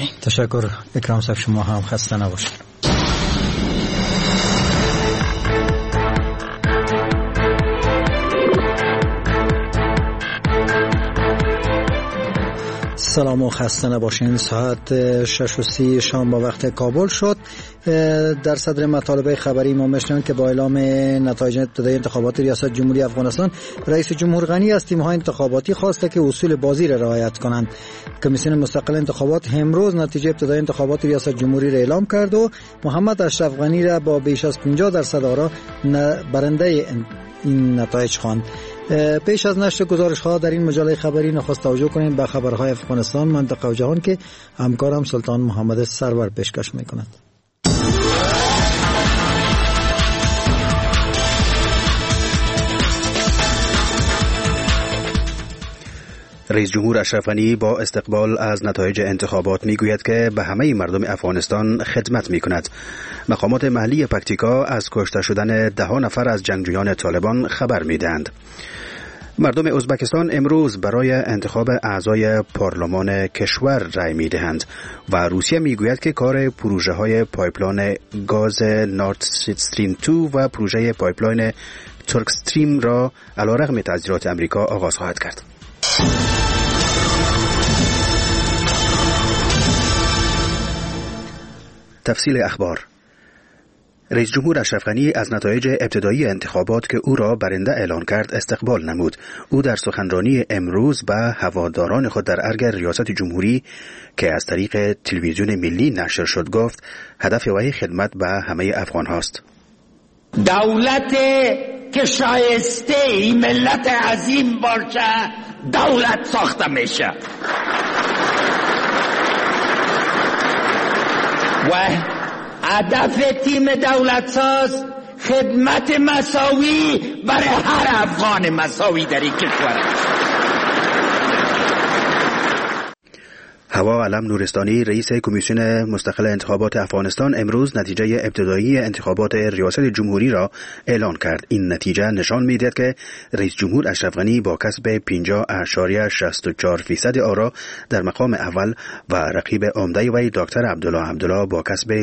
بفرمایید. تشکر اکرام صاحب، شما هم خسته نباشید. سلام و خسته نباشین. ساعت 6:30 شام با وقت کابل شد. در صدر مطالب خبری ما میشنویم که با اعلام نتایج ابتدایی انتخابات ریاست جمهوری افغانستان، رئیس جمهور غنی از تیم‌های انتخاباتی خواسته که اصول بازی را رعایت کنند. کمیسیون مستقل انتخابات امروز نتیجه ابتدایی انتخابات ریاست جمهوری را اعلام کرد و محمد اشرف غنی را با بیش از 50% آرا برنده این نتایج خواند. پیش از نشر گزارش‌ها در این مجله خبری نخست توجه کنیم به خبرهای افغانستان، منطقه و جهان که همکارم سلطان محمد سرور پیشکش می‌کند. رئیس جمهور اشرف غنی با استقبال از نتایج انتخابات میگوید که به همه مردم افغانستان خدمت میکند. مقامات محلی پکتیکا از کشته شدن 10 نفر از جنگجویان طالبان خبر میدهند. مردم ازبکستان امروز برای انتخاب اعضای پارلمان کشور رای میدهند و روسیه میگوید که کار پروژه های پایپلاین گاز نورد استریم 2 و پروژه پایپلاین ترک استریم را علیرغم تعذیرات امریکا آغاز خواهد کرد. تفصیل اخبار. رئیس جمهور اشرف غنی از نتایج ابتدایی انتخابات که او را برنده اعلان کرد استقبال نمود. او در سخنرانی امروز به هواداران خود در ارگ ریاست جمهوری که از طریق تلویزیون ملی نشر شد گفت هدف وی خدمت به همه افغان هاست. دولت که شایسته این ملت عظیم باشه دولت ساخته میشه و هدف تیم دولت ساز خدمت مساوی برای هر افغان مساوی در این کشور. هوا علم نورستانی رئیس کمیسیون مستقل انتخابات افغانستان امروز نتیجه ابتدایی انتخابات ریاست جمهوری را اعلان کرد. این نتیجه نشان می‌دهد که رئیس جمهور اشرف غنی با کسب 50.64% آرا در مقام اول و رقیب عمده وی دکتر عبدالله با کسب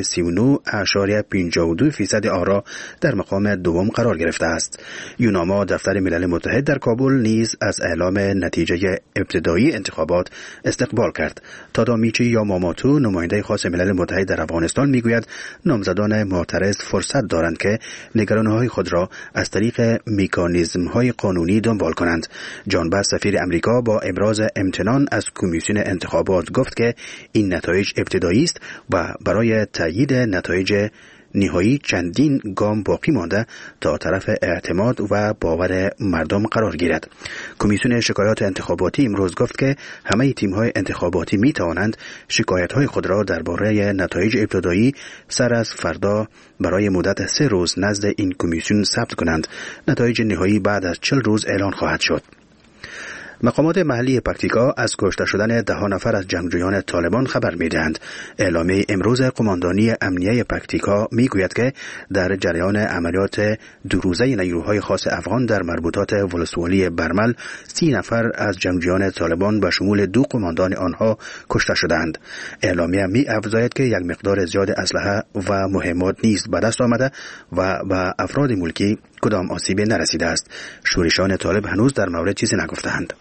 39.52% آرا در مقام دوم قرار گرفته است. یوناما دفتر ملل متحد در کابل نیز از اعلام نتیجه ابتدایی انتخابات استقبال کرد. تادامیچی یا ماماتو نماینده خاص ملل متحد در افغانستان میگوید نامزدان معترض فرصت دارند که نگرانی‌های خود را از طریق مکانیزم‌های قانونی دنبال کنند. جان باس سفیر امریکا با ابراز امتنان از کمیسیون انتخابات گفت که این نتایج ابتدایی است و برای تایید نتایج نهایی چندین گام باقی مانده تا طرف اعتماد و باور مردم قرار گیرد. کمیسیون شکایات انتخاباتی امروز گفت که همه تیم‌های انتخاباتی می توانند شکایت‌های خود را درباره نتایج ابتدایی سر از فردا برای مدت 3 روز نزد این کمیسیون ثبت کنند. نتایج نهایی بعد از 40 روز اعلان خواهد شد. مقامات محلی پکتیکا از کشته شدن 10 نفر از جنگجویان طالبان خبر می‌دهند. اعلامیه امروز قماندانی امنیه پکتیکا میگوید که در جریان عملیات 2 روزه نیروهای خاص افغان در مربوطات ولسوالی برمل 30 نفر از جنگجویان طالبان به شمول 2 قماندان آنها کشته شدند. اعلامیه می‌افزاید که یک مقدار زیاد اسلحه و مهمات نیز به دست آمده و به افراد ملکی کدام آسیبی نرسیده است. شورشان طالب هنوز در مورد چیزی نگفتند.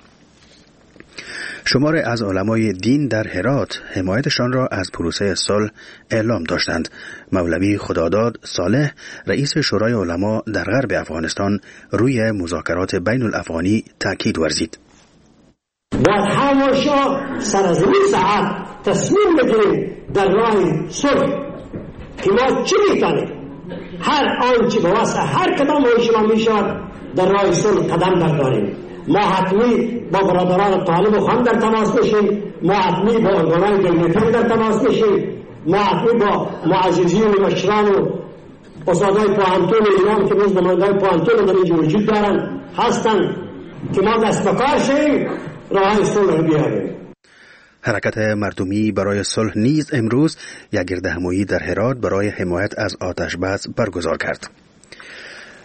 شمار از علمای دین در هرات حمایتشان را از پروسه صلح اعلام داشتند. مولوی خداداد صالح رئیس شورای علما در غرب افغانستان روی مذاکرات بین الافغانی تاکید ورزید. باید هماشا سر از این ساعت تصمیم بگیریم در راه صلح که ما چی میکنیم. هر آنچه به واسه هر کدام شما میشود در راه صلح قدم برداریم. ما حتمی با برادران طالب و خان در تماس بشیم، ما حتمی با ارگانهای دولتی در تماس بشیم، ما حتمی با معززین و مشران و استادای پوهنتون ایران که روز نماینده‌های پوهنتون در اینجا وجود دارن هستند که ما دست به کار شیم راه صلح بیاریم. حرکت مردمی برای صلح نیز امروز یک گردهمایی در هرات برای حمایت از آتش بس برگزار کرد.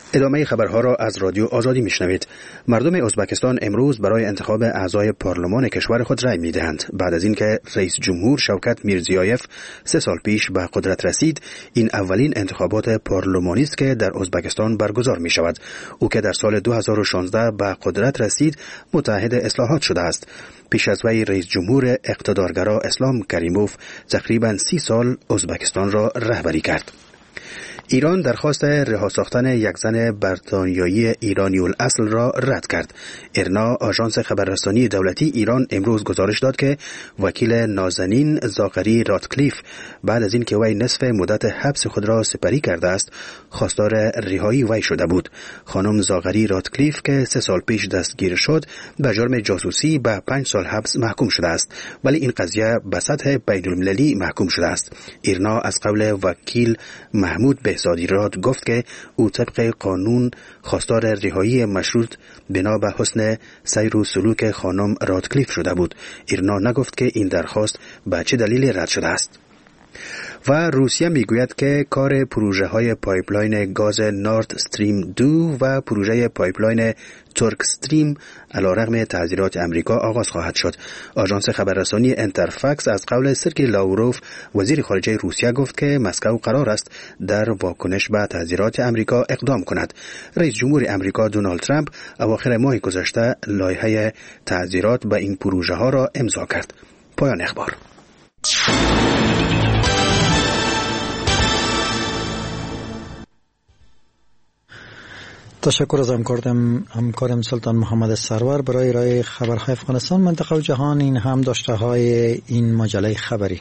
ادامه خبرها را از رادیو آزادی میشنوید. مردم ازبکستان امروز برای انتخاب اعضای پارلمان کشور خود رای میدهند. بعد از اینکه رئیس جمهور شوکت میرزیایف 3 سال پیش به قدرت رسید، این اولین انتخابات پارلمانی است که در ازبکستان برگزار می شود. او که در سال 2016 به قدرت رسید، متعهد اصلاحات شده است. پیش از وی رئیس جمهور اقتدارگرا اسلام کریموف تقریباً 30 سال ازبکستان را رهبری کرد. ایران درخواست رها ساختن یک زن بریتانیایی ایرانی الاصل را رد کرد. ایرنا آژانس خبررسانی دولتی ایران امروز گزارش داد که وکیل نازنین زاغری راتکلیف بعد از اینکه وی نصف مدت حبس خود را سپری کرده است، خواستار رهایی وی شده بود. خانم زاغری راتکلیف که 3 سال پیش دستگیر شد، به جرم جاسوسی به 5 سال حبس محکوم شده است، ولی این قضیه به سطح بین‌المللی محکوم شده است. ایرنا از قول وکیل محمود بهزادی راد گفت که او طبق قانون خواستار رهایی مشروط بنا به حسن سیر و سلوک خانم راتکلیف شده بود. ایرنا نگفت که این درخواست به چه دلیل رد شده است. و روسیه میگوید که کار پروژه های پایپلاین گاز نورد استریم 2 و پروژه پایپلاین ترک استریم علیرغم تحذیرات امریکا آغاز خواهد شد. آژانس خبررسانی انترفاکس از قول سرگئی لاوروف وزیر خارجه روسیه گفت که مسکو قرار است در واکنش به تحذیرات امریکا اقدام کند. رئیس جمهور امریکا دونالد ترامپ اواخر ماه گذشته لایحه تحذیرات به این پروژه ها را امضا کرد. پایان اخبار. تشکر از همکارم سلطان محمد سرور برای ارائه خبرهای افغانستان، منطقه و جهان. این هم داشته های این مجله خبری.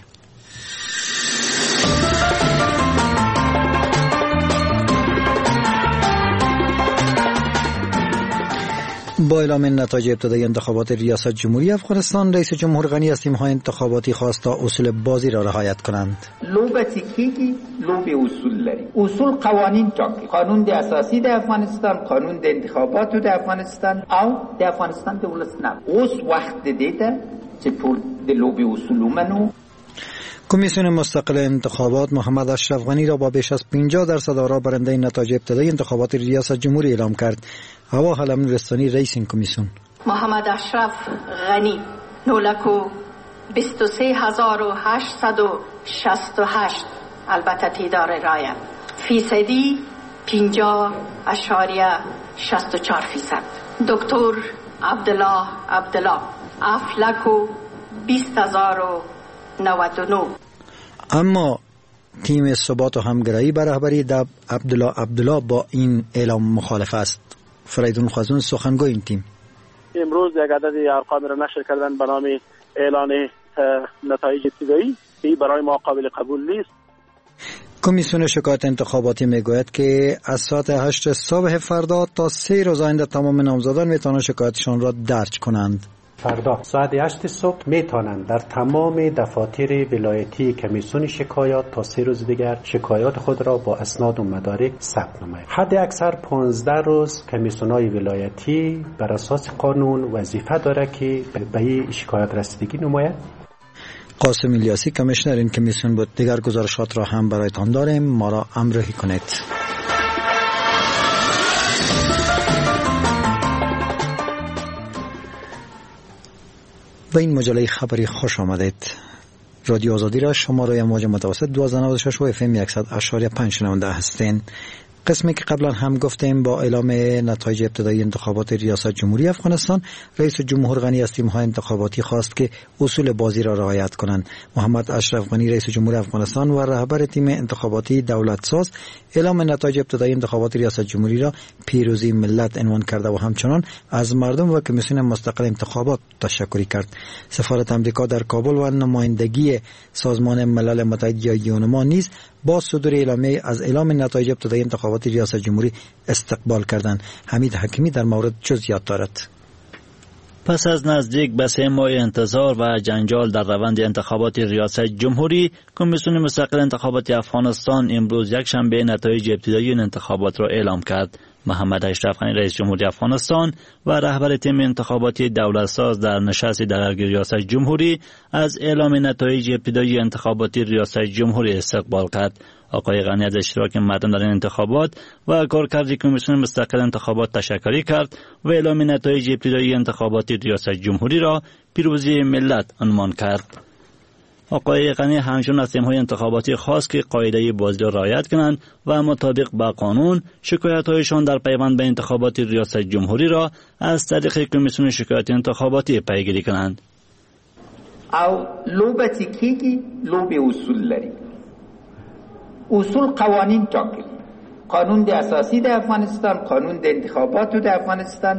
با اعلام نتایج ابتدایی انتخابات ریاست جمهوری افغانستان، رئیس جمهور غنی از تیم‌های انتخاباتی خواست تا اصول بازی را رعایت کنند. لوبتیکی لوب اصول لري. اصول قوانین ټاکي. قانون د اساسی د افغانستان، قانون د انتخاباتو د افغانستان او د افغانستان د ولسمشر. اوس وخت دیده چې ټول د لوب اصول ومنو. کمیسیون مستقل انتخابات محمد اشرف غنی را با بیش از 50% آرا برنده نتایج ابتدایی انتخابات ریاست جمهوری اعلام کرد. هوا حلم رستانی رئیس این کمیسیون. محمد اشرف غنی نولکو 23868 البته تعداد رای فیصدی 50.64%. دکتر عبدالله افلکو 20099. اما تیم ثبات و همگرایی به رهبری عبدالله با این اعلام مخالف است. فریدون خوازون سخنگوی این تیم امروز یک عدد ارقام را نشر کردن به نام اعلان نتایج ابتدایی که برای ما قابل قبول نیست. کمیسیون شکایت انتخاباتی میگوید که از ساعت 8 صبح فردا تا 3 روز آینده تمام نامزدان میتوانند شکایتشان را درج کنند. فردا ساعت 8 صبح میتونند در تمام دفاتر ولایتی کمیسیون شکایات تا 3 روز دیگر شکایات خود را با اسناد و مدارک ثبت نمایند. حد اکثر 15 روز کمیسیون‌های ولایتی بر اساس قانون وظیفه داره که به این شکایت رسیدگی نماید. قاسم الیاسی کمیشنر این کمیسیون بود. دیگر گزارشات را هم برایتان داریم، ما را همراهی کنید. به این مجله خبری خوش آمدید. رادیو آزادی را شما روی موج متوسط 1296 و اف ام 100.5 شنونده هستین. قسمی که قبلا هم گفتیم با اعلام نتایج ابتدایی انتخابات ریاست جمهوری افغانستان، رئیس جمهور غنی از تیم‌های انتخاباتی خواست که اصول بازی را رعایت کنند. محمد اشرف غنی رئیس جمهور افغانستان و رهبر تیم انتخاباتی دولت ساز اعلام نتایج ابتدایی انتخابات ریاست جمهوری را پیروزی ملت عنوان کرده و همچنان از مردم و کمیسیون مستقل انتخابات تشکر کرد. سفارت آمریکا در کابل و نمایندگی سازمان ملل متحد یا یونما نیز با صدور اعلامیه از اعلام نتایج ابتدایی انتخابات ریاست جمهوری استقبال کردند. حمید حکیمی در مورد جزئیات دارد. پس از نزدیک به 3 ماه انتظار و جنجال در روند انتخابات ریاست جمهوری، کمیسیون مستقل انتخابات افغانستان امروز یکشنبه نتایج ابتدایی انتخابات را اعلام کرد. محمد اشرف غنی رئیس جمهوری افغانستان و رهبر تیم انتخاباتی دولتساز در نشست درباره ریاست جمهوری از اعلام نتایج ابتدایی انتخاباتی ریاست جمهوری استقبال کرد. آقای غنی از اشتراک مردم در این انتخابات و کارکرد کمیسیون مستقل انتخابات تشکر کرد و اعلام نتایج ابتدایی انتخاباتی ریاست جمهوری را پیروزی ملت عنوان کرد. آقای غنی همچنین از تیم‌های انتخاباتی خواست که قاعده بازی را رعایت کنند و مطابق با قانون شکایت‌هایشان در پیوند به انتخابات ریاست جمهوری را از طریق کمیسیون شکایت انتخاباتی پیگیری کنند. او لوبتی کیگی لوب اصول لري. اصول قوانین ټاکلي. قانون د اساسی د افغانستان، قانون د انتخاباتو د افغانستان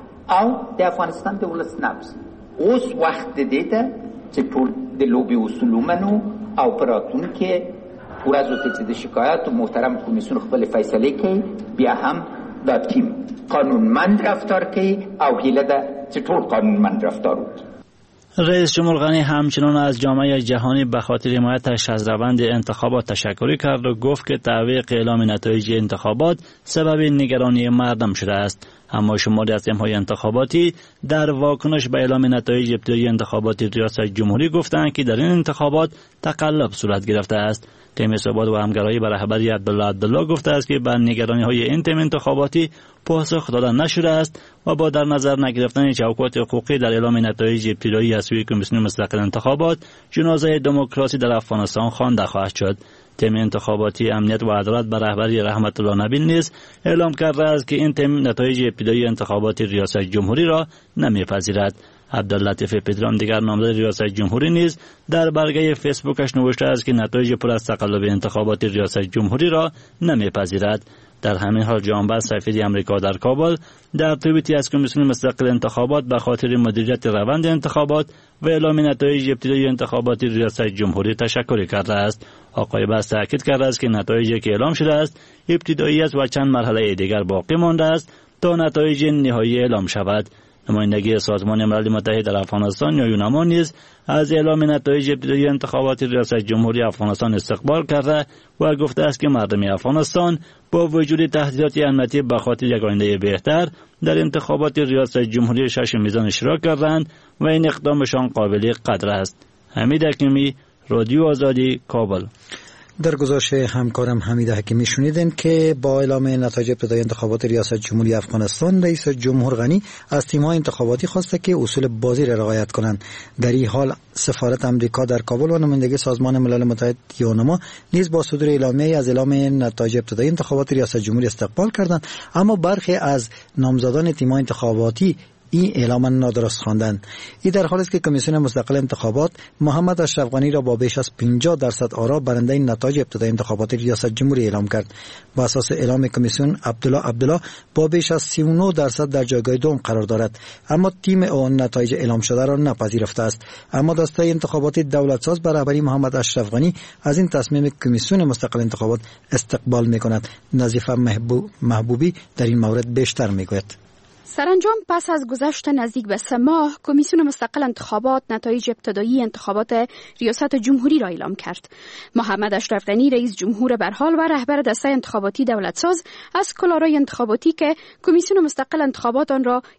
او د افغانستان د ولس نبض. اوس وخت دی ته چې ټول د لوبي اصول ومنو او پراتون کې ورځو ته چې د شکایت محترم کمیسیون خپل فیصله کوي، بیا هم دا تیم قانونمند رفتار کوي او هیله ده چې ټول قانونمند رفتار وکړي. رئیس جمهور غنی همچنان از جامعه جهانی به خاطر حمایتش از روند انتخابات تشکر کرد و گفت که تعویق اعلام نتایج انتخابات سبب نگرانی مردم شده است. اما شماری از تیم‌های انتخاباتی در واکنش به اعلام نتایج ابتدایی انتخابات ریاست جمهوری گفتند که در این انتخابات تقلب صورت گرفته است. تیم ثبات و همگرایی به رهبری عبدالله گفته است که بر نگرانی‌های این تیم انتخاباتی پاسخ داده نشده است و با در نظر نگرفتن چوکات حقوقی در اعلام نتایج ابتدایی از سوی کمیسیون مستقل انتخابات، جنازه دموکراسی در افغانستان خوانده خواهد شد. تیم انتخاباتی امنیت و عدالت به رهبری رحمت الله نبیل نیز اعلام کرده است که این تیم نتایج ابتدایی انتخابات ریاست جمهوری را نمیپذیرد. عبداللطیف پدرام دیگر نامزد ریاست جمهوری نیز در برگه فیسبوکش نوشته است که نتایج پر از تقلب انتخابات ریاست جمهوری را نمیپذیرد. در همین حال جانباز سفیر آمریکا در کابل در توییتی از کمیسیون مستقل انتخابات به خاطر مدیریت روند انتخابات و اعلام نتایج ابتدایی انتخابات ریاست جمهوری تشکر کرده است. آقای باز تاکید کرده است که نتایجی که اعلام شده است ابتدایی است و چند مرحله دیگر باقی مانده است تا نتایج نهایی اعلام شود. نمایندگی سازمان ملل متحد در افغانستان یا یوناما نیز از اعلام نتایج ابتدایی انتخابات ریاست جمهوری افغانستان استقبال کرده و گفته است که مردم افغانستان با وجود تهدیدات امنیتی به خاطر یک آینده بهتر در انتخابات ریاست جمهوری 6 میزان اشتراک کردند و این اقدامشان قابل قدر است. حمید حکیمی، رادیو آزادی، کابل. در گزارش همکارم حمید حکیمی شنیدین که با اعلام نتایج ابتدایی انتخابات ریاست جمهوری افغانستان، رئیس جمهور غنی از تیم‌های انتخاباتی خواسته که اصول بازی را رعایت کنند. در این حال سفارت امریکا در کابل و نمایندگی سازمان ملل متحد یوناما نیز با صدور اعلامیه از اعلام نتایج ابتدایی انتخابات ریاست جمهوری استقبال کردند، اما برخی از نامزدان تیم‌های انتخاباتی این اعلام نادرست خواندند. این در حالی است که کمیسیون مستقل انتخابات محمد اشرف غنی را با بیش از 50% آرا برنده نتایج ابتدایی انتخابات ریاست جمهوری اعلام کرد. بر اساس اعلام کمیسیون عبدالله با بیش از 39% در جایگاه دوم قرار دارد، اما تیم اون نتایج اعلام شده را نپذیرفته است. اما دسته انتخاباتی دولتساز به رهبری محمد اشرف غنی از این تصمیم کمیسیون مستقل انتخابات استقبال می‌کند. نظیفه محبوبی در این مورد بیشتر می‌گوید. سرانجام پس از گذشت نزدیک به 3 ماه کمیسیون مستقل انتخابات نتایج ابتدایی انتخابات ریاست جمهوری را اعلام کرد. محمد اشرف غنی رئیس جمهور برحال و رهبر دسته انتخاباتی دولتساز از کالارای انتخاباتی که کمیسیون مستقل انتخابات آن را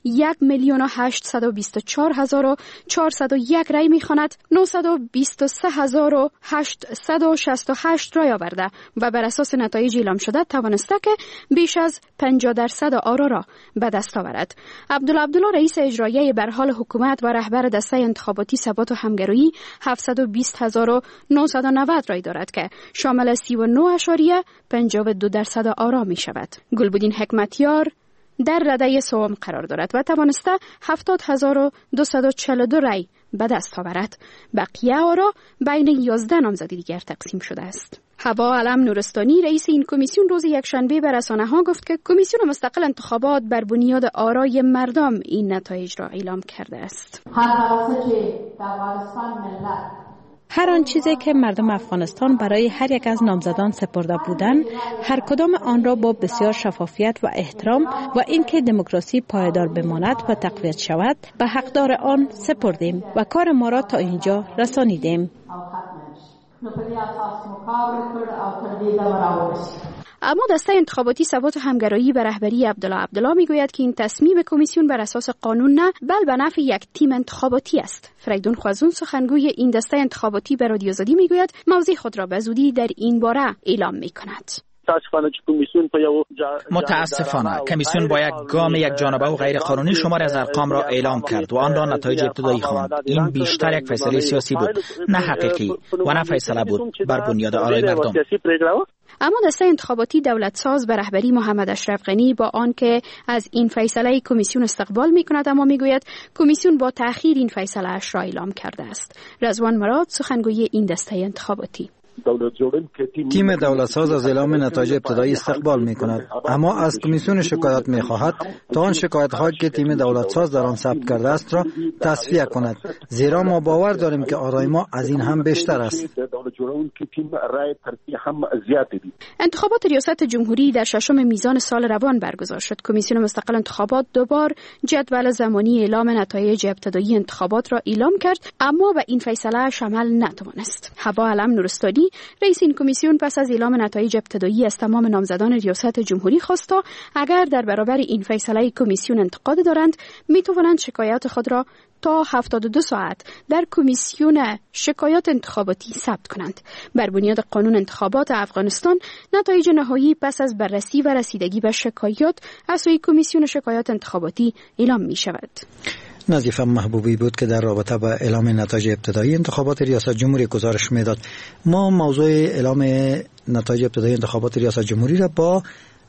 1,824,401 رای می‌خواند 923,868 رای آورده و بر اساس نتایج اعلام شده توانسته که بیش از 50% آرا را به دست آورد. عبدالله رئیس اجرایی برحال حکومت و رهبر دسته انتخاباتی ثبات و همگرایی 720,990 رای دارد که شامل 39.52% آرا می شود. گلبدین حکمتیار در رده سوم قرار دارد و توانسته 70,242 رای به دست آورد. بقیه آرا بین 11 نامزد دیگر تقسیم شده است. حوا علم نورستانی رئیس این کمیسیون روز یکشنبه به رسانه‌ها گفت که کمیسیون مستقل انتخابات بر بنیاد آرای مردم این نتایج را اعلام کرده است. هر آن چیزی که مردم افغانستان برای هر یک از نامزدان سپرده بودند، هر کدام آن را با بسیار شفافیت و احترام و اینکه دموکراسی پایدار بماند و تقویت شود به حقدار آن سپردیم و کار ما را تا اینجا رسانیدیم. اما دسته انتخاباتی ثبات و همگرایی به رهبری عبدالله میگوید که این تصمیم کمیسیون بر اساس قانون نه، بل به نفع یک تیم انتخاباتی است. فریدون خوازون سخنگوی این دسته انتخاباتی به رادیو آزادی میگوید موضع خود را به زودی در این باره اعلام میکند. متاسفانه کمیسیون با یک گام یک جانبه و غیر قانونی شمار از ارقام را اعلام کرد و آن را نتایج ابتدایی خواند. این بیشتر یک فیصله سیاسی بود، نه حقیقی و نه فیصله بود بر بنیاد آرای مردم. اما دسته انتخاباتی دولت ساز به رهبری محمد اشرف غنی با آنکه از این فیصله کمیسیون استقبال میکند، اما میگوید کمیسیون با تأخیر این فیصله اش را اعلام کرده است. رضوان مراد سخنگوی این دسته انتخاباتی: تیم دولتساز از اعلام نتایج ابتدایی استقبال می کند، اما از کمیسیون شکایت می خواهد تا آن شکایت هایی که تیم دولتساز در آن ثبت کرده است را تصفیه کند، زیرا ما باور داریم که آرای ما از این هم بیشتر است. انتخابات ریاست جمهوری در 6 میزان سال روان برگزار شد. کمیسیون مستقل انتخابات دوبار جدول زمانی اعلام نتایج ابتدایی انتخابات را اعلام کرد، اما به این فیصله شامل نتوانست. حوا علم نورستانی رئیس این کمیسیون پس از اعلام نتایج ابتدایی از تمام نامزدان ریاست جمهوری خواست تا اگر در برابر این فیصله کمیسیون انتقاد دارند میتوانند شکایات خود را تا 72 ساعت در کمیسیون شکایات انتخاباتی ثبت کنند. بر بنیاد قانون انتخابات افغانستان نتایج نهایی پس از بررسی و رسیدگی به شکایات از سوی کمیسیون شکایات انتخاباتی اعلام می شود. نظیفه محبوبی بود که در رابطه با اعلام نتایج ابتدایی انتخابات ریاست جمهوری گزارش میداد. ما موضوع اعلام نتایج ابتدایی انتخابات ریاست جمهوری را با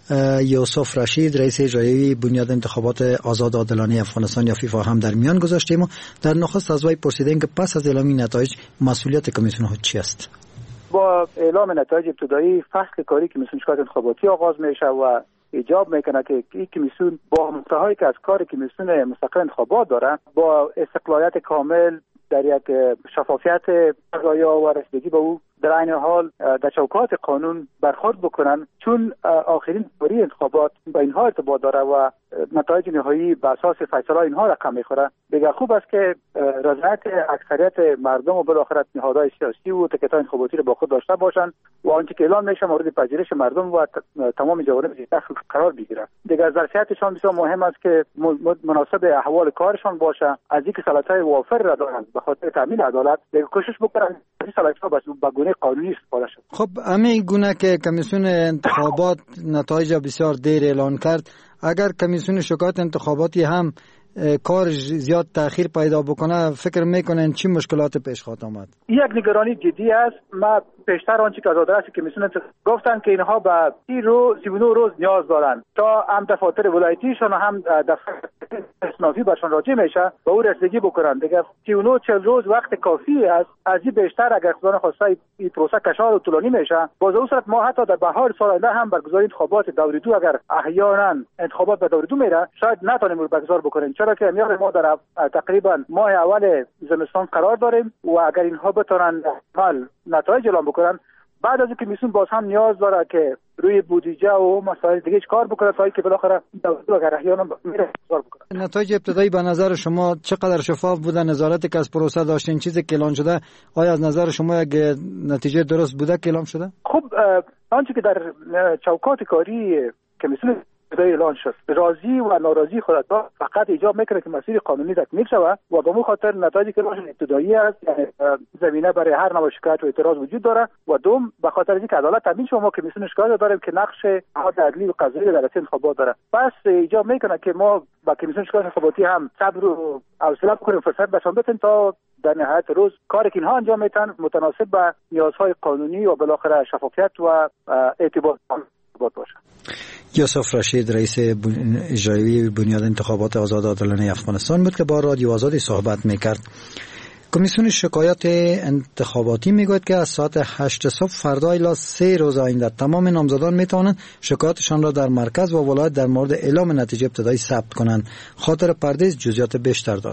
یوسف رشید رئیس اجرایی بنیاد انتخابات آزاد عادلانه افغانستان یا فیفا هم در میان گذاشتیم و در نخست از وی پرسیدیم که پس از اعلام نتایج مسئولیت کمیسیون ها چی است. با اعلام نتایج ابتدایی فصل کاری کمیسیون شکایات انتخاباتی آغاز میشه و ایجاب میکنه که این کمیسیون با محتوایی که از کار کمیسیون مستقل انتخابات داره با استقلالیت کامل در یک شفافیت قضایی و رسیدگی به او در عین حال در چوکات قانون برخورد بکنن، چون آخرین دوره انتخابات با اینها ارتباط داره و نتایج نهایی به اساس فیصله اینها رقم میخوره. دیگه خوب است که رضایت اکثریت مردم و بالاخره نهادهای سیاسی و تکیه‌های انتخاباتی رو با خود داشته باشند و آنچه که اعلام میشه مورد پذیرش مردم و تمام جوانب داخل قرار بگیره. دیگه ظرفیتشان بسیار مهم است که مناسب احوال کارشان باشه، از اینکه صلاحیت‌های وافر را دارند به خاطر تامین عدالت دیگه کوشش بکنن این صلاحیت‌ها به گونه قانونی استفاده شد. خب همین گونه که کمیسیون انتخابات نتایج بسیار دیر اعلان کرد، اگر کمیسیون شکایات انتخاباتی هم کار زیاد تأخیر پیدا بکنه، فکر میکنن چی مشکلات پیش خواهد آمد؟ یک نگرانی جدی است. ما پیشتر آنچه که از آدرس کمیسیون گفتن که اینها به 39 روز نیاز دارن تا هم دفاتر ولایتیشون و هم دفتر اصنافی برشان راجع میشه با او رسیدگی بکنن. دیگه 39 روز وقت کافی است. از این بیشتر اگر خدا نخواسته این پروسه کشار و طولانی میشه، باز اون صورت ما حتی در بهار سال آینده هم برگزاری انتخابات دوره 2 اگر احیانا انتخابات به دوره 2 میره شاید نتونیم برگزار بکنیم، چرا که ما در تقریبا ماه اول زمستان قرار داریم و اگر اینها بتونن حال نتایج اعلام بکنن، بعد از اینکه کمیسیون باز هم نیاز داره که روی بودجه و مسائل دیگه کار بکنه تا اینکه بالاخره اگر احیانا میره کار بکنه. نتایج ابتدایی به نظر شما چقدر شفاف بوده؟ نظارتی که از پروسه داشتین، چیزی که اعلان شده آیا از نظر شما یک نتیجه درست بوده که اعلام شده؟ خب آنچه که در چوکات کاری کمیسیون اعلان شد، راضی و ناراضی خودت فقط ایجاب میکنه که مسیر قانونی تکمیل شود و به خاطر نتایجی که اعلان ابتدایی است، یعنی زمینه برای هر نوع شکایت و اعتراض وجود داره و دوم به خاطر اینکه عدالت تامین شد ما کمیسیون شکایت داریم که نقش نهاد عدلی و قضایی در انتخابات داره. پس ایجاب میکنه که ما با کمیسیون شکایت انتخاباتی هم صبر و حوصله بکنیم، فرصت بهشون بدیم تا در نهایت روز کاری که اینها انجام میدن متناسب با نیازهای قانونی و بالاخره شفافیت و اعتبار باشه. یوسف رشید رئیس اجرایی بنیاد انتخابات آزاد عادلانه افغانستان بود که با رادیو آزادی صحبت میکرد. کمیسیون شکایات انتخاباتی میگوید که از ساعت 8 صبح فردا الی 3 روز آینده تمام نامزدان میتوانند شکایاتشان را در مرکز و ولایت در مورد اعلام نتیجه ابتدایی ثبت کنند. خاطر پردیس جزئیات بیشتر دارد.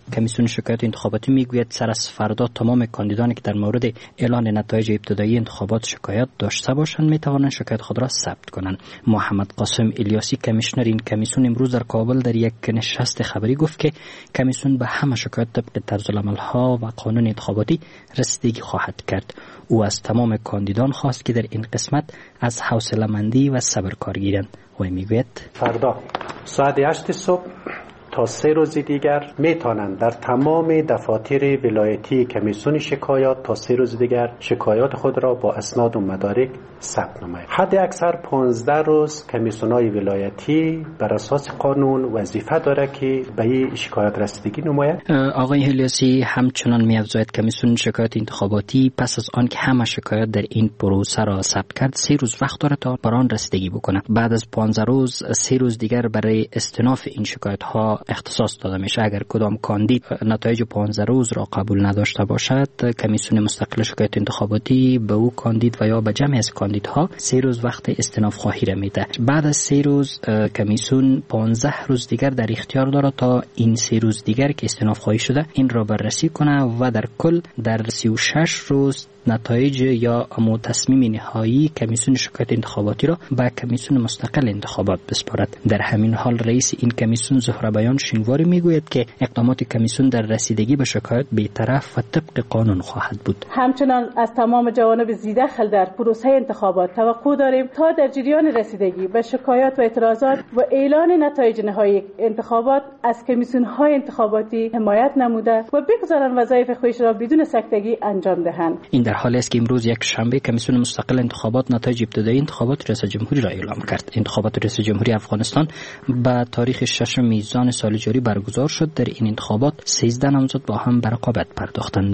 کمیسیون شکایات انتخاباتی میگوید سر از فردا تمام کاندیدانی که در مورد اعلان نتایج ابتدایی انتخابات شکایت داشته باشند میتوانند شکایت خود را ثبت کنند. محمد قاسم الیاسی کمیشنر این کمیسیون امروز در کابل در یک نشست خبری گفت که کمیسیون به همه شکایات طبق طرزالعمل‌ها و قانون انتخاباتی رسیدگی خواهد کرد. او از تمام کاندیدان خواست که در این قسمت از حوصله‌مندی و صبر کار گیرند و میگوید فردا ساعت 8 صبح تا 3 روز دیگر میتونند در تمام دفاتر ولایتی کمیسیون شکایات تا 3 روز دیگر شکایات خود را با اسناد و مدارک ثبت نمایند. حد اکثر 15 روز کمیسیون‌های ولایتی بر اساس قانون وظیفه داره که به این شکایت رسیدگی نماید. آقای الیاسی همچنان می‌افزاید کمیسیون شکایات انتخاباتی پس از آن که همه شکایات در این پروسه را ثبت کرد 3 روز وقت داره تا بر آن رسیدگی بکنه. بعد از 15 روز 3 روز دیگر برای استئناف این شکایت‌ها اختصاص داده میشه. اگر کدام کاندید نتایج 15 روز را قبول نداشته باشد کمیسیون مستقل شکایت انتخاباتی به او کاندید و یا به جمع از کاندیدها 3 روز وقت استئناف خواهی را میده. بعد از 3 روز کمیسیون 15 روز دیگر در اختیار داره تا این 3 روز دیگر که استئناف خواهی شده این را بررسی کنه و در کل در 36 روز نتایج یا تصمیم نهایی کمیسیون شکایت انتخاباتی را به کمیسیون مستقل انتخابات بسپارد. در همین حال رئیس این کمیسیون زهره بیان شینواری میگوید که اقدامات کمیسیون در رسیدگی به شکایات بی‌طرف و طبق قانون خواهد بود. همچنان از تمام جوانب ذی‌دخل در پروسه انتخابات توقع داریم تا در جریان رسیدگی به شکایات و اعتراضات و اعلان نتایج نهایی انتخابات از کمیسیون‌های انتخاباتی حمایت نموده و بگذارند وظایف خودش را بدون سکتگی انجام دهند. این در حالی است که امروز یک شنبه کمیسیون مستقل انتخابات نتایج ابتدایی انتخابات ریاست جمهوری را اعلام کرد. انتخابات ریاست جمهوری افغانستان به تاریخ 6 میزان سال جاری برگزار شد. در این انتخابات 13 نامزد با هم به رقابت پرداختند.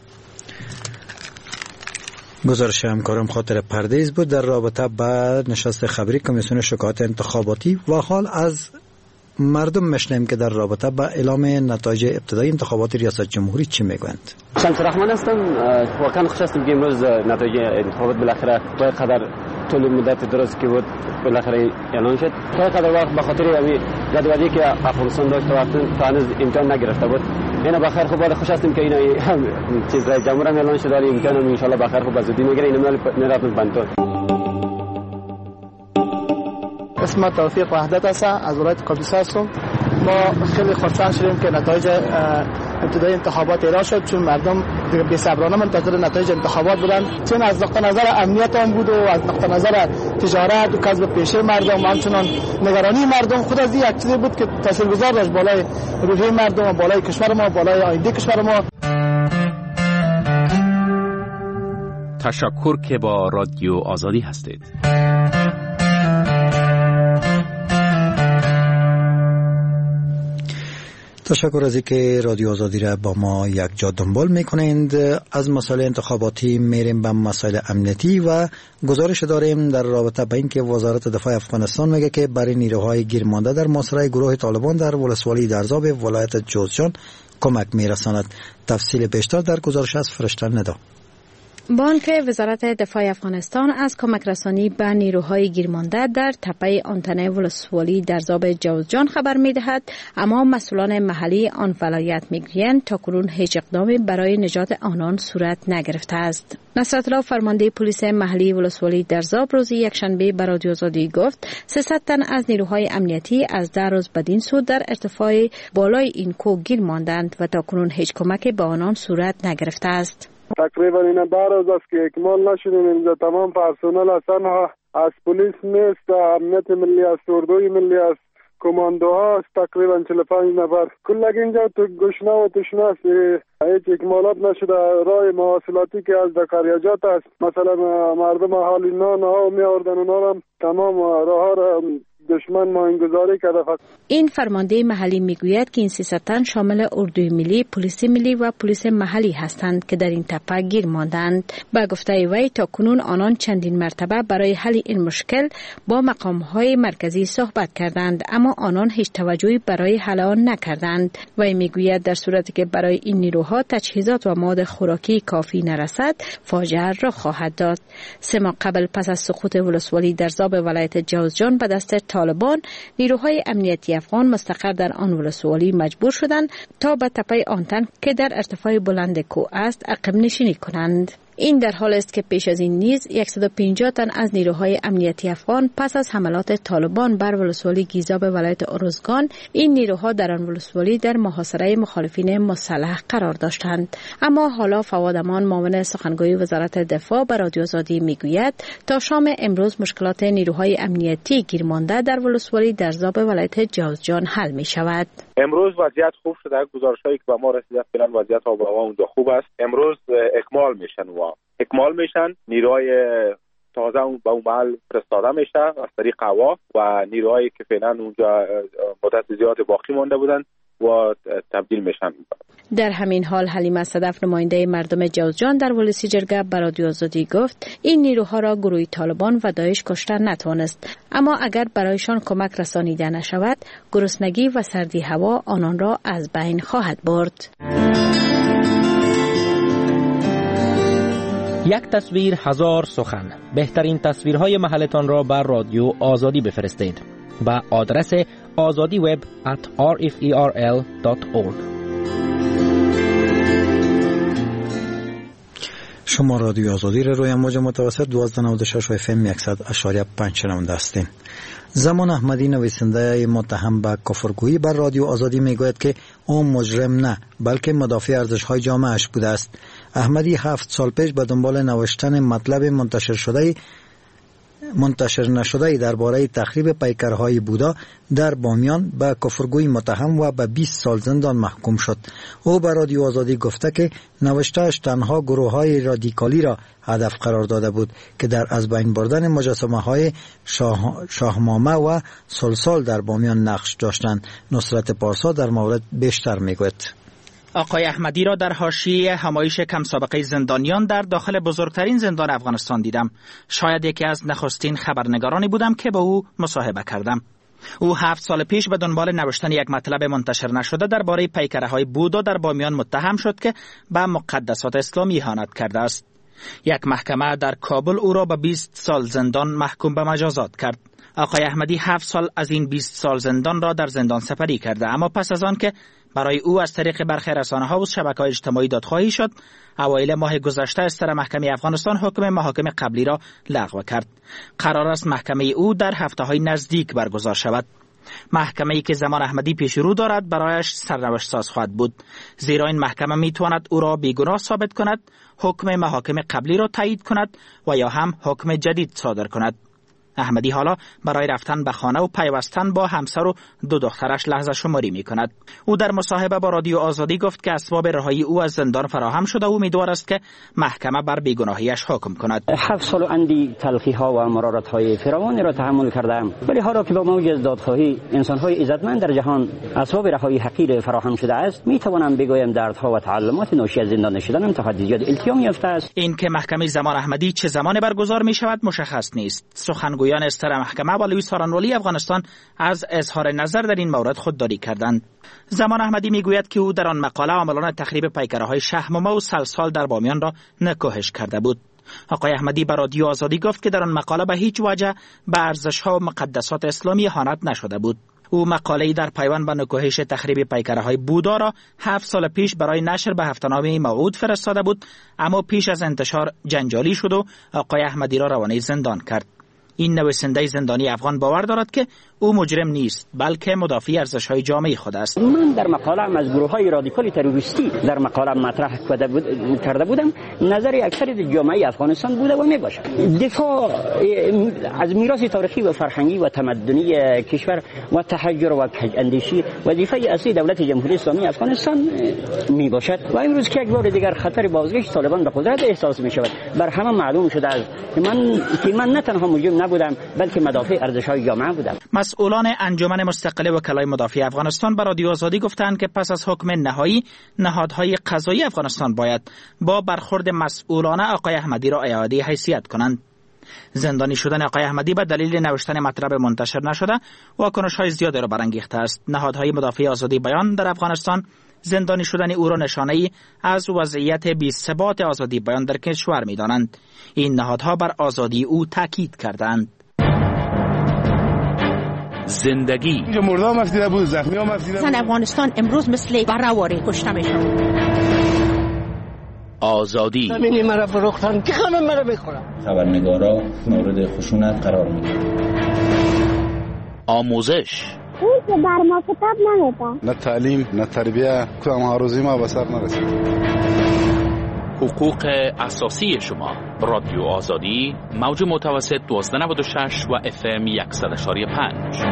گزارش همکارم خاطر پردیز بود در رابطه با نشست خبری کمیسیون شکایات انتخاباتی و حال از مردم میشنیم که در رابطه با اعلام نتایج ابتدایی انتخابات ریاست جمهوری چی میگویند. شمس رحمان هستم. واقعا خوش هستم که امروز نتایج انتخابات بالاخره با قدر طول مدت دراز که بود بالاخره اعلان شد. تا قدر وقت به خاطر همین جدولی که افغانستان داشت تا هنوز امتحان نگرفته بود. اینا بخیر خوب خوش هستم که اینا چیز جمهور هم اعلان شد. امتحان هم ان شاء الله بخیر خوب زودی میگیره. اینا میرفتن بنتون. اسم توفیق وحدت است، از ولایت کاپیسا هستم. ما خیلی خوشحال شدیم که نتایج ابتدایی انتخابات اعلام شد، چون مردم بی‌صبرانه منتظر نتایج انتخابات بودند، چون از نقطه نظر امنیت هم بود و از نقطه نظر تجارت و کسب پیشه مردم، همچنان نگرانی مردم خود از یک چیزی بود که تاثیرگذار داشت بالای روحیه مردم و بالای کشور ما، بالای آینده کشور ما. تشکر که با رادیو آزادی هستید. تشکر از اینکه رادیو آزادی را با ما یک جا دنبال میکنند. از مسائل انتخاباتی میریم به مسائل امنیتی و گزارش داریم در رابطه با اینکه وزارت دفاع افغانستان میگه که برای نیروهای گیرمانده در محاصره گروه طالبان در ولسوالی درزاب ولایت جوزجان کمک میرساند. تفصیل بیشتر در گزارش از فرشته ندا. بانک وزارت دفاع افغانستان از کمک رسانی به نیروهای گیرمانده در تپه آنتنه ولسوالی درزاب جوزجان خبر می‌دهد، اما مسئولان محلی آن ولایت می‌گویند تاکنون هیچ اقدامی برای نجات آنان صورت نگرفته است. نصرت الله فرمانده پلیس محلی ولسوالی درزاب روز یکشنبه به رادیو آزادی گفت 300 تن از نیروهای امنیتی از 10 روز بدین سو در ارتفاع بالای این کوه گیر ماندند و تاکنون هیچ کمکی به آنان صورت نگرفته است. تقریبا این 10 روز است که اکمال نشدیم. اینجا تمام پرسنل اصلا از پلیس نیست، امنیت ملی است، اردوی ملی است، کماندوها است، تقریبا 45 نفر کلگ اینجا تو گشنه و تشنه است. هیچ اکمالات نشده. راه مواصلاتی که از دقریجات است، مثلا مردم حالی نان ها می آوردن، اونا هم تمام راه ها را دشمن ماینگذاری کرده. این فرمانده محلی میگوید که این 300 تن شامل اردوی ملی، پلیس ملی و پلیس محلی هستند که در این تپه گیر ماندند. با گفته وی تا کنون آنان چندین مرتبه برای حل این مشکل با مقام‌های مرکزی صحبت کردند، اما آنان هیچ توجهی برای حل آن نکردند. وی میگوید در صورتی که برای این نیروها تجهیزات و مواد خوراکی کافی نرسد فاجعه را خواهد داد. 3 ماه قبل پس از سقوط ولسوالی درزاب ولایت جوزجان به دست طالبان نیروهای امنیتی افغان مستقر در آن ولسوالی مجبور شدند تا به تپه آنتن که در ارتفاع بلند کوه است عقب نشینی کنند. این در حال است که پیش از این نیز 150 تن از نیروهای امنیتی افغان پس از حملات طالبان بر ولسوالی گیزا به ولایت ارزگان، این نیروها در آن ولسوالی در محاصره مخالفین مسلح قرار داشتند. اما حالا فواد امان، معاون سخنگوی وزارت دفاع، به رادیو آزادی میگوید تا شام امروز مشکلات نیروهای امنیتی گیرمانده در ولسوالی در ذاب ولایت جوزجان حل می شود. امروز وضعیت خوب شده. گزارش‌هایی که به ما رسیده فعلا وضعیت آب و هوا اونجا خوب است. امروز اکمال میشن نیروهای تازه به اون محل فرستاده میشه از طریق هوا و نیروهایی که فعلا اونجا مدت زیاد باقی مانده بودن و تبدیل میشن. در همین حال حلیمه صدف، نماینده مردم جوزجان در ولسی جرگه، به رادیو آزادی گفت این نیروها را گروه طالبان و داعش کشته نتوانست، اما اگر برایشان کمک رسانیده نشود گرسنگی و سردی هوا آنان را از بین خواهد برد. یک تصویر هزار سخن. بهترین تصویرهای محلتان را بر رادیو آزادی بفرستید با آدرس azadiweb@rferl.org. شما رادیو آزادی را روی امواج متوسط 1296 FM 100.5 شنونده هستین. زمان احمدی، نویسنده متهم به کفرگویی، بر رادیو آزادی میگوید که او مجرم نه بلکه مدافع ارزش‌های جامعه‌اش بوده است. احمدی 7 سال پیش به دنبال نوشتن مطلب منتشر نشده درباره تخریب پیکرهای بودا در بامیان به کفرگویی متهم و به 20 سال زندان محکوم شد. او به رادیو آزادی گفته که نوشته‌اش تنها گروه‌های رادیکالی را هدف قرار داده بود که در از بین بردن مجسمه‌های شاهمامه و سلسال در بامیان نقش داشتند. نصرت پارسا در مورد بیشتر میگوید. آقای احمدی را در حاشیه همایش کم سابقه زندانیان در داخل بزرگترین زندان افغانستان دیدم. شاید یکی از نخستین خبرنگارانی بودم که با او مصاحبه کردم. او 7 سال پیش به دنبال نوشتن یک مطلب منتشر نشده درباره پیکره‌های بودا در بامیان متهم شد که به مقدسات اسلامی اهانت کرده است. یک محکمه در کابل او را به 20 سال زندان محکوم به مجازات کرد. آقای احمدی 7 سال از این 20 سال زندان را در زندان سپری کرده، اما پس از آن که برای او از طریق برخی رسانه‌ها و شبکه‌های اجتماعی دادخواهی شد، اوایل ماه گذشته استر محکمه افغانستان حکم محاکم قبلی را لغو کرد. قرار است محکمه او در هفته‌های نزدیک برگزار شود. محکمه‌ای که زمان احمدی پیش رو دارد برایش سرنوشت ساز خواهد بود، زیرا این محکمه میتواند او را بیگناه ثابت کند، حکم محاکم قبلی را تایید کند و یا هم حکم جدید صادر کند. احمدی حالا برای رفتن به خانه و پیوستن با همسر و 2 دخترش لحظه شماری می کند. او در مصاحبه با رادیو آزادی گفت که اسباب رهایی او از زندان فراهم شده و امیدوار است که محکمه بر بیگناهیش حکم کند. 7 سال اندی تلخی ها و مرارت های فراوانی را تحمل کردم، ولی حالا که با موج از دادخواهی انسان های عزتمند در جهان اسباب رهایی حقیر فراهم شده است، می توانم بگویم دردها و تعلمات ناشی از زندان شدنم تا حد زیاد التیام یافته است. این که محکمه زمان احمدی چه زمان برگزار می شود مشخص نیست. سخنگویان استر محکمه با لوی سارانوالی افغانستان از اظهار نظر در این مورد خودداری کردند. زمان احمدی میگوید که او در آن مقاله عاملان تخریب پیکره‌های شهمامه و سلسال در بامیان را نکوهش کرده بود. آقای احمدی به رادیو آزادی گفت که در آن مقاله به هیچ وجه به ارزش‌ها و مقدسات اسلامی اهانت نشده بود. او مقاله‌ای در پیوند به نکوهش تخریب پیکره‌های بودا را 7 سال پیش برای نشر به هفته‌نامه موعود فرستاده بود، اما پیش از انتشار جنجالی شد و آقای احمدی را روانه زندان کرد. این نویسنده زندانی افغان باور دارد که او مجرم نیست بلکه مدافع ارزش‌های جامعه خود است. من در مقاله‌ام از گروه‌های رادیکال تروریستی در مقاله‌ام مطرح کرده بودم، نظر اکثر جامعه افغانستان بوده و میباشد. دفاع از میراث تاریخی و فرهنگی و تمدنی کشور و تحجر و کج‌اندیشی وظیفه اصلی دولت جمهوری اسلامی افغانستان میباشد و امروز که یک بار دیگر خطر بازگشت طالبان به قدرت احساس میشود، بر همه معلوم شده است که من نه تنها مجرم نبودم بلکه مدافع ارزش‌های جامعه بودم. مسئولان انجمن مستقل وکلای مدافع افغانستان به رادیو آزادی گفتند که پس از حکم نهایی نهادهای قضایی افغانستان باید با برخورد مسئولانه آقای احمدی را اعاده حیثیت کنند. زندانی شدن آقای احمدی به دلیل نوشتن مطلب منتشر نشده واکنش‌های زیادی را برانگیخته است. نهادهای مدافع آزادی بیان در افغانستان زندانی شدن او را نشانه‌ای از وضعیت بی‌ثبات آزادی بیان در کشور می‌دانند. این نهادها بر آزادی او تاکید کردند. زندگی. مردم مفیده بود، زخمی ها مفیده بود. زن افغانستان امروز مثل بره‌واری کشته میشن. آزادی. زمینی مرا فروختن که خانم مرا بخورم. خبرنگارا مورد خشونت قرار میگیرن. آموزش. اون که بر ما کتاب نمیده. نه تعلیم، نه تربیه، کدام هاروزی ما به سر نرسید. حقوق اساسی شما. رادیو آزادی، موج متوسط 1296 و FM 100.5.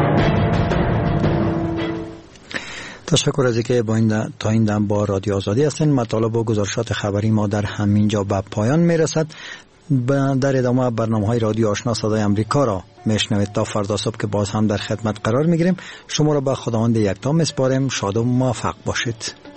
تشکر از اینکه تا این دم با رادیو آزادی هستین. مطالب و گزارشات خبری ما در همینجا به پایان میرسد. در ادامه برنامه‌های رادیو آشنا صدای امریکا را میشنوید. تا فردا صبح که باز هم در خدمت قرار میگیریم. شما را به خداوند یکتا میسپاریم. شاد و موفق باشید.